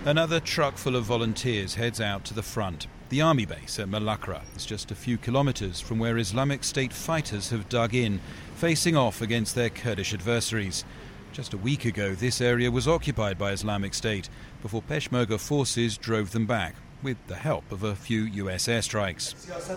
Another truck full of volunteers heads out to the front. The army base at Malakra is just a few kilometres from where Islamic State fighters have dug in, facing off against their Kurdish adversaries. Just a week ago, this area was occupied by Islamic State before Peshmerga forces drove them back, with the help of a few US airstrikes.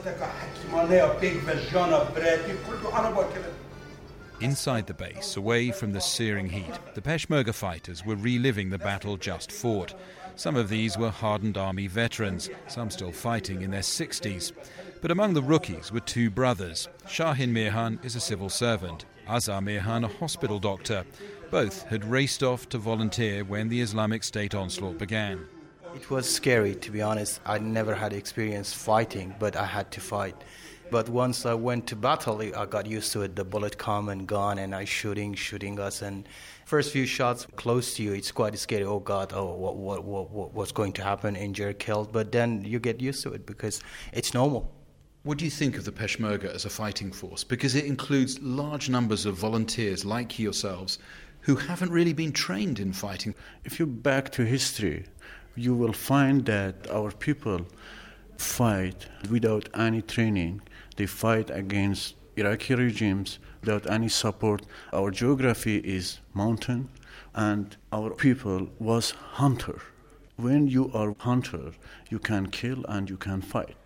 Inside the base, away from the searing heat, the Peshmerga fighters were reliving the battle just fought. Some of these were hardened army veterans, some still fighting in their 60s. But among the rookies were two brothers. Shahin Mirhan is a civil servant, Azar Mirhan a hospital doctor. Both had raced off to volunteer when the Islamic State onslaught began. It was scary, to be honest. I never had experience fighting, but I had to fight. But once I went to battle, I got used to it. The bullet come and gone, and I shooting us. And first few shots close to you, it's quite scary. Oh God, what's going to happen? Injured, killed. But then you get used to it because it's normal. What do you think of the Peshmerga as a fighting force? Because it includes large numbers of volunteers like yourselves who haven't really been trained in fighting. If you back to history, you will find that our people fight without any training. They fight against Iraqi regimes without any support. Our geography is mountain, and our people was hunter. When you are hunter, you can kill and you can fight.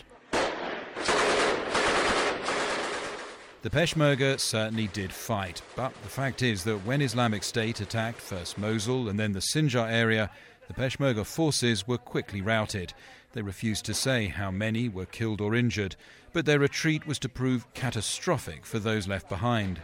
The Peshmerga certainly did fight, but the fact is that when Islamic State attacked first Mosul and then the Sinjar area, the Peshmerga forces were quickly routed. They refused to say how many were killed or injured, but their retreat was to prove catastrophic for those left behind.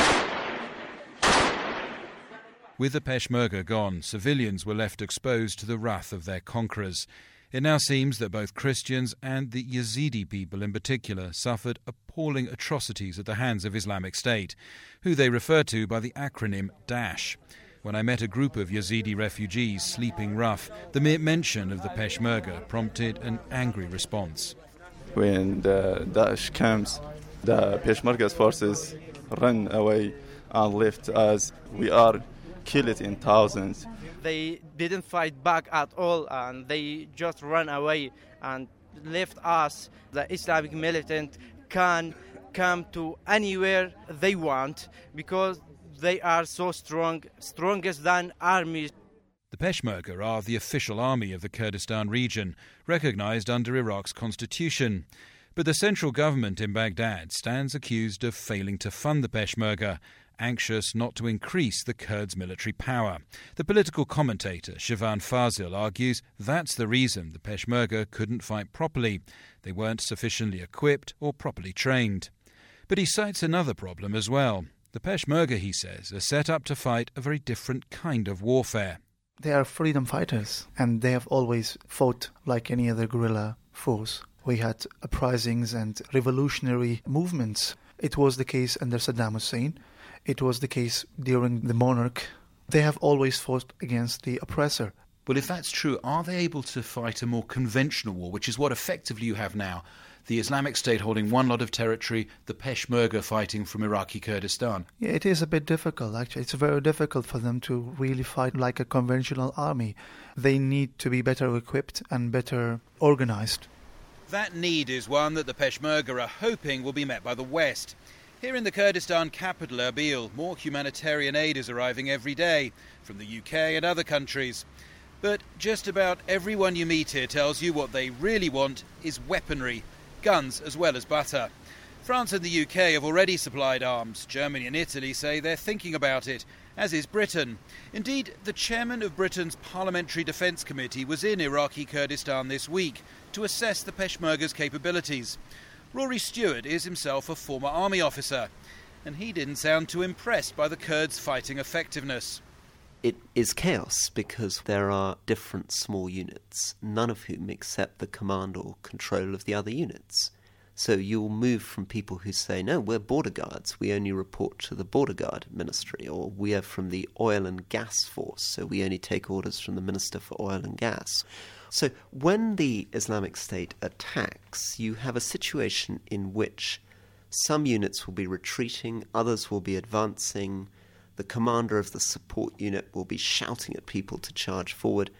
With the Peshmerga gone, civilians were left exposed to the wrath of their conquerors. It now seems that both Christians and the Yazidi people in particular suffered appalling atrocities at the hands of Islamic State, who they refer to by the acronym DASH. When I met a group of Yazidi refugees sleeping rough, the mere mention of the Peshmerga prompted an angry response. When the Daesh comes, the Peshmerga's forces run away and left us. We are killed in thousands. They didn't fight back at all, and they just ran away and left us. The Islamic militant can come to anywhere they want because they are so strong, strongest than armies. The Peshmerga are the official army of the Kurdistan region, recognized under Iraq's constitution. But the central government in Baghdad stands accused of failing to fund the Peshmerga, anxious not to increase the Kurds' military power. The political commentator Shivan Fazil argues that's the reason the Peshmerga couldn't fight properly. They weren't sufficiently equipped or properly trained. But he cites another problem as well. The Peshmerga, he says, are set up to fight a very different kind of warfare. They are freedom fighters, and they have always fought like any other guerrilla force. We had uprisings and revolutionary movements. It was the case under Saddam Hussein. It was the case during the monarch. They have always fought against the oppressor. Well, if that's true, are they able to fight a more conventional war, which is what effectively you have now? The Islamic State holding one lot of territory, the Peshmerga fighting from Iraqi Kurdistan. Yeah, it is a bit difficult, actually. It's very difficult for them to really fight like a conventional army. They need to be better equipped and better organized. That need is one that the Peshmerga are hoping will be met by the West. Here in the Kurdistan capital, Erbil, more humanitarian aid is arriving every day from the UK and other countries. But just about everyone you meet here tells you what they really want is weaponry, guns as well as butter. France and the UK have already supplied arms. Germany and Italy say they're thinking about it, as is Britain. Indeed, the chairman of Britain's Parliamentary Defence Committee was in Iraqi Kurdistan this week to assess the Peshmerga's capabilities. Rory Stewart is himself a former army officer, and he didn't sound too impressed by the Kurds' fighting effectiveness. It is chaos because there are different small units, none of whom accept the command or control of the other units. So you'll move from people who say, no, we're border guards, we only report to the border guard ministry, or we are from the oil and gas force, so we only take orders from the Minister for Oil and Gas. So when the Islamic State attacks, you have a situation in which some units will be retreating, others will be advancing, the commander of the support unit will be shouting at people to charge forward,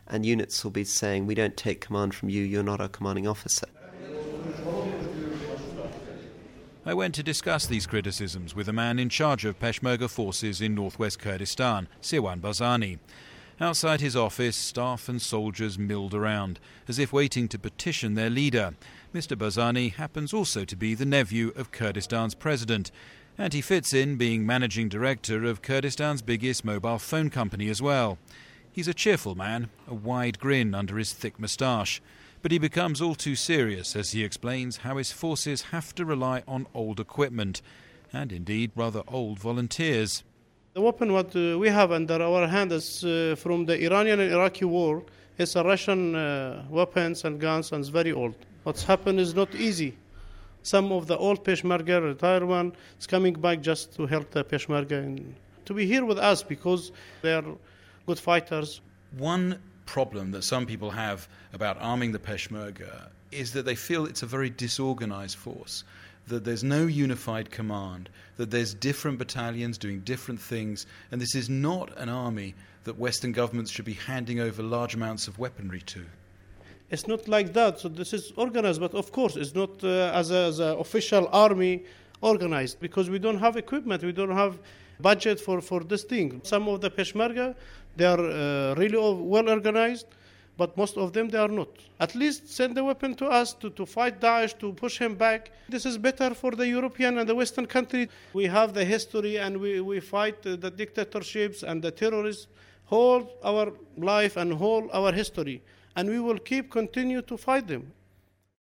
and units will be saying, we don't take command from you, you're not our commanding officer. I went to discuss these criticisms with a man in charge of Peshmerga forces in northwest Kurdistan, Sirwan Barzani. Outside his office, staff and soldiers milled around, as if waiting to petition their leader. Mr. Barzani happens also to be the nephew of Kurdistan's president, and he fits in being managing director of Kurdistan's biggest mobile phone company as well. He's a cheerful man, a wide grin under his thick moustache. But he becomes all too serious as he explains how his forces have to rely on old equipment, and indeed rather old volunteers. The weapon what we have under our hand is from the Iranian and Iraqi war. It's a Russian weapons and guns, and it's very old. What's happened is not easy. Some of the old Peshmerga, retired one, is coming back just to help the Peshmerga and to be here with us because they are good fighters. One problem that some people have about arming the Peshmerga is that they feel it's a very disorganized force, that there's no unified command, that there's different battalions doing different things, and this is not an army that Western governments should be handing over large amounts of weaponry to. It's not like that. So this is organized, but of course it's not as a official army organized because we don't have equipment, we don't have budget for this thing. Some of the Peshmerga, they are really well organized, but most of them, they are not. At least send the weapon to us to fight Daesh, to push him back. This is better for the European and the Western country. We have the history and we fight the dictatorships and the terrorists whole our life and whole our history. And we will continue to fight them.